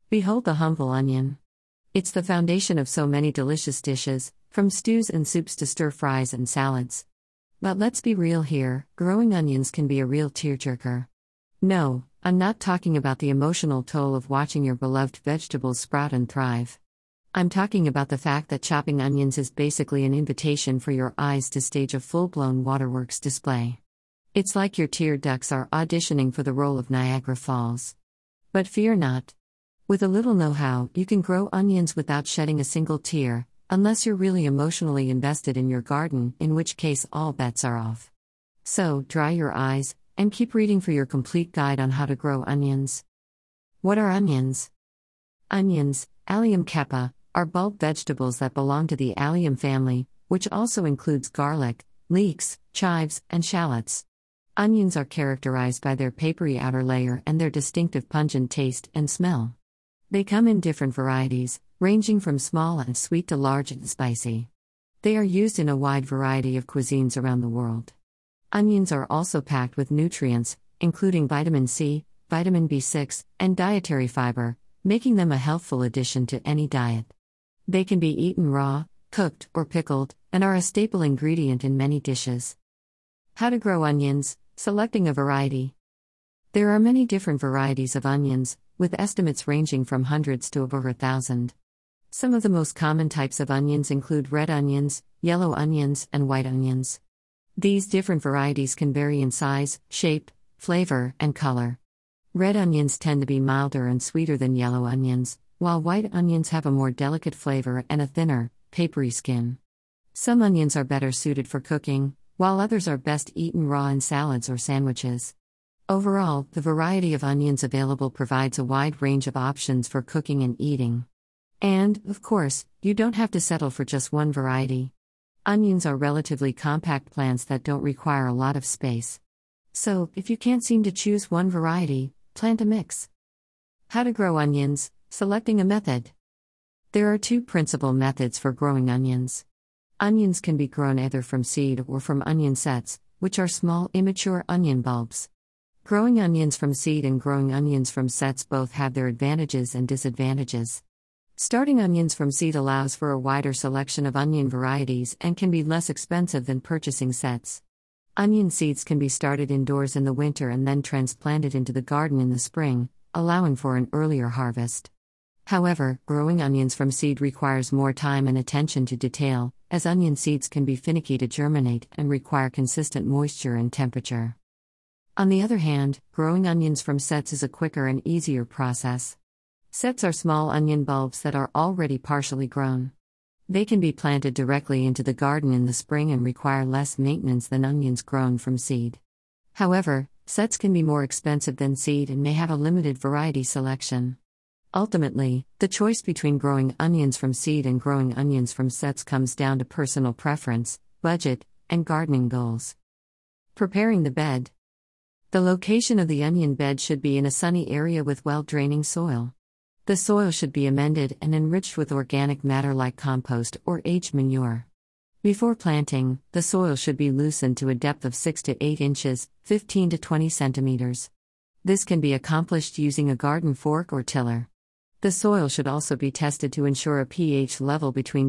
Behold the humble onion. It's the foundation of so many delicious dishes, from stews and soups to stir-fries and salads. But let's be real here, growing onions can be a real tearjerker. No, I'm not talking about the emotional toll of watching your beloved vegetables sprout and thrive. I'm talking about the fact that chopping onions is basically an invitation for your eyes to stage a full-blown waterworks display. It's like your tear ducts are auditioning for the role of Niagara Falls. But fear not. With a little know-how, you can grow onions without shedding a single tear, unless you're really emotionally invested in your garden, in which case all bets are off. So, dry your eyes, and keep reading for your complete guide on how to grow onions. What are onions? Onions, Allium cepa, are bulb vegetables that belong to the allium family, which also includes garlic, leeks, chives, and shallots. Onions are characterized by their papery outer layer and their distinctive pungent taste and smell. They come in different varieties, ranging from small and sweet to large and spicy. They are used in a wide variety of cuisines around the world. Onions are also packed with nutrients, including vitamin C, vitamin B6, and dietary fiber, making them a healthful addition to any diet. They can be eaten raw, cooked, or pickled, and are a staple ingredient in many dishes. How to grow onions, selecting a variety. There are many different varieties of onions, with estimates ranging from hundreds to over 1,000. Some of the most common types of onions include red onions, yellow onions, and white onions. These different varieties can vary in size, shape, flavor, and color. Red onions tend to be milder and sweeter than yellow onions, while white onions have a more delicate flavor and a thinner, papery skin. Some onions are better suited for cooking, while others are best eaten raw in salads or sandwiches. Overall, the variety of onions available provides a wide range of options for cooking and eating. And, of course, you don't have to settle for just one variety. Onions are relatively compact plants that don't require a lot of space. So, if you can't seem to choose one variety, plant a mix. How to grow onions, selecting a method. There are two principal methods for growing onions. Onions can be grown either from seed or from onion sets, which are small immature onion bulbs. Growing onions from seed and growing onions from sets both have their advantages and disadvantages. Starting onions from seed allows for a wider selection of onion varieties and can be less expensive than purchasing sets. Onion seeds can be started indoors in the winter and then transplanted into the garden in the spring, allowing for an earlier harvest. However, growing onions from seed requires more time and attention to detail, as onion seeds can be finicky to germinate and require consistent moisture and temperature. On the other hand, growing onions from sets is a quicker and easier process. Sets are small onion bulbs that are already partially grown. They can be planted directly into the garden in the spring and require less maintenance than onions grown from seed. However, sets can be more expensive than seed and may have a limited variety selection. Ultimately, the choice between growing onions from seed and growing onions from sets comes down to personal preference, budget, and gardening goals. Preparing the bed. The location of the onion bed should be in a sunny area with well-draining soil. The soil should be amended and enriched with organic matter like compost or aged manure. Before planting, the soil should be loosened to a depth of 6 to 8 inches, 15 to 20 centimeters. This can be accomplished using a garden fork or tiller. The soil should also be tested to ensure a pH level between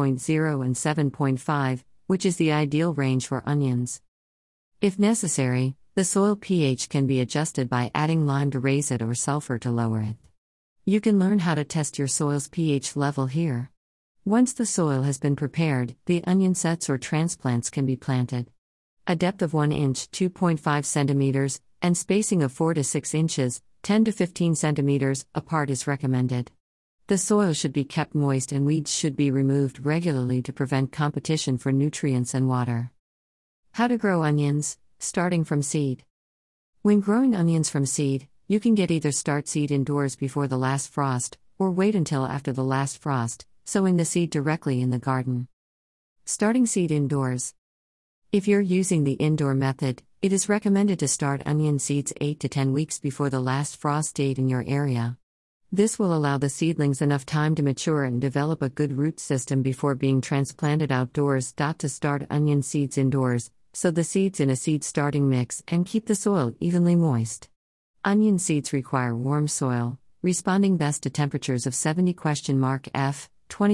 6.0 and 7.5, which is the ideal range for onions. If necessary, the soil pH can be adjusted by adding lime to raise it or sulfur to lower it. You can learn how to test your soil's pH level here. Once the soil has been prepared, the onion sets or transplants can be planted. A depth of 1 inch, 2.5 centimeters, and spacing of 4 to 6 inches, 10 to 15 centimeters, apart is recommended. The soil should be kept moist and weeds should be removed regularly to prevent competition for nutrients and water. How to grow onions, starting from seed. When growing onions from seed, you can either start seed indoors before the last frost, or wait until after the last frost, sowing the seed directly in the garden. Starting seed indoors. If you're using the indoor method, it is recommended to start onion seeds 8 to 10 weeks before the last frost date in your area. This will allow the seedlings enough time to mature and develop a good root system before being transplanted outdoors. To start onion seeds indoors, sow the seeds in a seed starting mix and keep the soil evenly moist. Onion seeds require warm soil, responding best to temperatures of 70*F,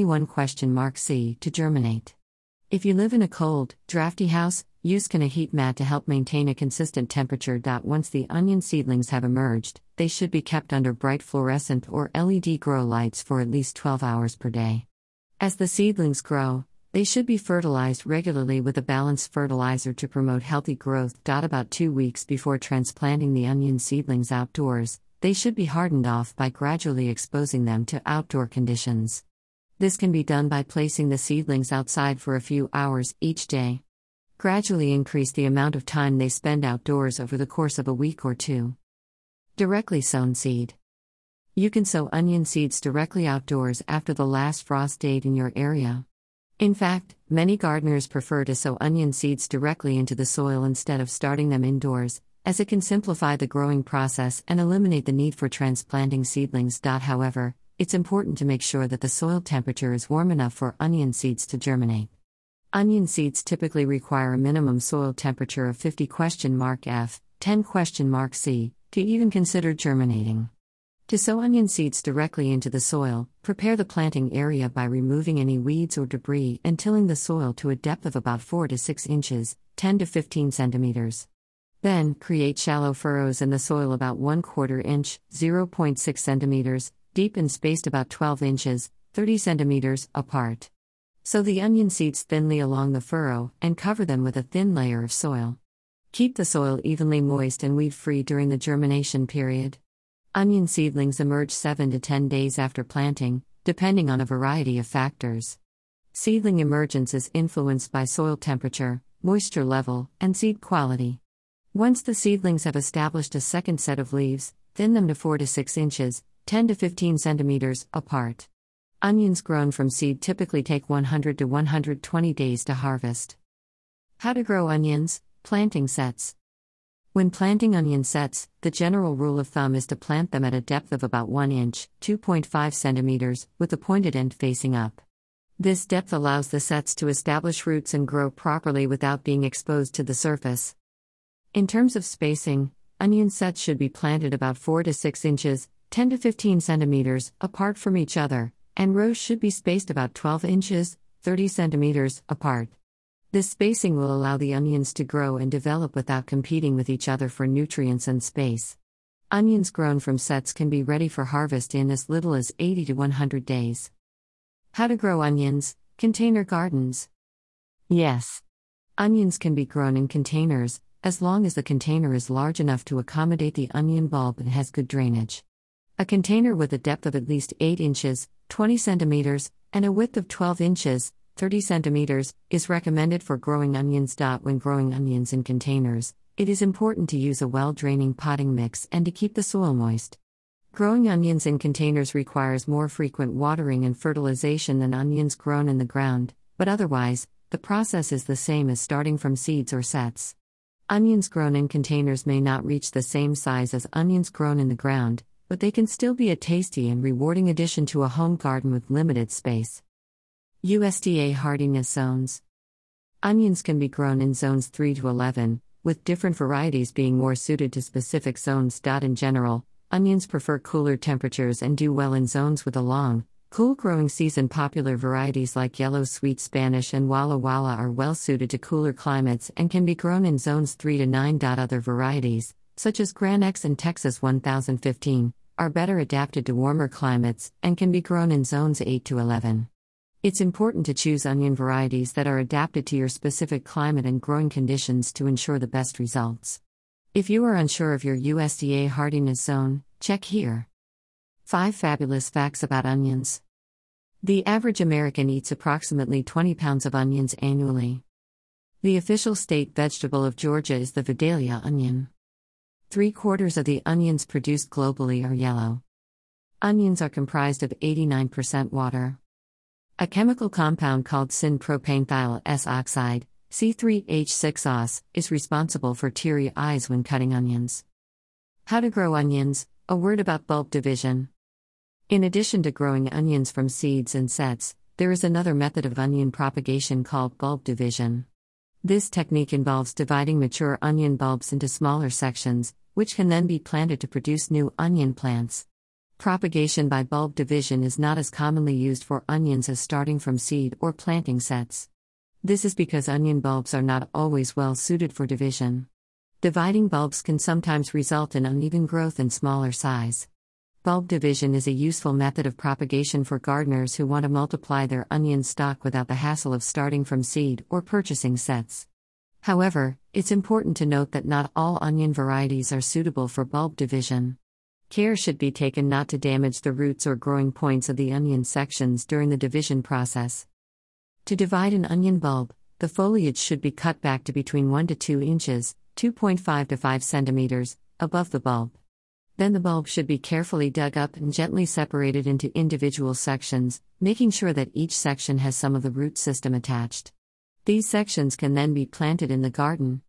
21*C to germinate. If you live in a cold, drafty house, use a heat mat to help maintain a consistent temperature. Once the onion seedlings have emerged, they should be kept under bright fluorescent or LED grow lights for at least 12 hours per day. As the seedlings grow, they should be fertilized regularly with a balanced fertilizer to promote healthy growth. About 2 weeks before transplanting the onion seedlings outdoors, they should be hardened off by gradually exposing them to outdoor conditions. This can be done by placing the seedlings outside for a few hours each day. Gradually increase the amount of time they spend outdoors over the course of a week or two. Directly sown seed. You can sow onion seeds directly outdoors after the last frost date in your area. In fact, many gardeners prefer to sow onion seeds directly into the soil instead of starting them indoors, as it can simplify the growing process and eliminate the need for transplanting seedlings. However, it's important to make sure that the soil temperature is warm enough for onion seeds to germinate. Onion seeds typically require a minimum soil temperature of 50*F, 10*C, to even consider germinating. To sow onion seeds directly into the soil, prepare the planting area by removing any weeds or debris and tilling the soil to a depth of about 4 to 6 inches, 10 to 15 centimeters. Then, create shallow furrows in the soil about 1/4 inch, 0.6 centimeters, deep and spaced about 12 inches, 30 centimeters, apart. Sow the onion seeds thinly along the furrow and cover them with a thin layer of soil. Keep the soil evenly moist and weed-free during the germination period. Onion seedlings emerge 7 to 10 days after planting, depending on a variety of factors. Seedling emergence is influenced by soil temperature, moisture level, and seed quality. Once the seedlings have established a second set of leaves, thin them to 4 to 6 inches, 10 to 15 centimeters, apart. Onions grown from seed typically take 100 to 120 days to harvest. How to grow onions, planting sets. When planting onion sets, the general rule of thumb is to plant them at a depth of about 1 inch, 2.5 centimeters, with the pointed end facing up. This depth allows the sets to establish roots and grow properly without being exposed to the surface. In terms of spacing, onion sets should be planted about 4 to 6 inches, 10 to 15 centimeters, apart from each other, and rows should be spaced about 12 inches, 30 centimeters, apart. This spacing will allow the onions to grow and develop without competing with each other for nutrients and space. Onions grown from sets can be ready for harvest in as little as 80 to 100 days. How to grow onions, container gardens. Yes. Onions can be grown in containers, as long as the container is large enough to accommodate the onion bulb and has good drainage. A container with a depth of at least 8 inches, 20 centimeters, and a width of 12 inches, 30 centimeters, is recommended for growing onions. When growing onions in containers, it is important to use a well-draining potting mix and to keep the soil moist. Growing onions in containers requires more frequent watering and fertilization than onions grown in the ground, but otherwise, the process is the same as starting from seeds or sets. Onions grown in containers may not reach the same size as onions grown in the ground, but they can still be a tasty and rewarding addition to a home garden with limited space. USDA hardiness zones. Onions can be grown in zones 3 to 11, with different varieties being more suited to specific zones. In general, onions prefer cooler temperatures and do well in zones with a long, cool growing season. Popular varieties like Yellow Sweet Spanish and Walla Walla are well suited to cooler climates and can be grown in zones 3 to 9. Other varieties, such as Gran X and Texas 1015, are better adapted to warmer climates and can be grown in zones 8 to 11. It's important to choose onion varieties that are adapted to your specific climate and growing conditions to ensure the best results. If you are unsure of your USDA hardiness zone, check here. 5 fabulous facts about onions. The average American eats approximately 20 pounds of onions annually. The official state vegetable of Georgia is the Vidalia onion. 3/4 of the onions produced globally are yellow. Onions are comprised of 89% water. A chemical compound called syn-propanethyl S-oxide, C3H6-OS, is responsible for teary eyes when cutting onions. How to grow onions, a word about bulb division. In addition to growing onions from seeds and sets, there is another method of onion propagation called bulb division. This technique involves dividing mature onion bulbs into smaller sections, which can then be planted to produce new onion plants. Propagation by bulb division is not as commonly used for onions as starting from seed or planting sets. This is because onion bulbs are not always well suited for division. Dividing bulbs can sometimes result in uneven growth and smaller size. Bulb division is a useful method of propagation for gardeners who want to multiply their onion stock without the hassle of starting from seed or purchasing sets. However, it's important to note that not all onion varieties are suitable for bulb division. Care should be taken not to damage the roots or growing points of the onion sections during the division process. To divide an onion bulb, the foliage should be cut back to between 1 to 2 inches, 2.5 to 5 centimeters, above the bulb. Then the bulb should be carefully dug up and gently separated into individual sections, making sure that each section has some of the root system attached. These sections can then be planted in the garden.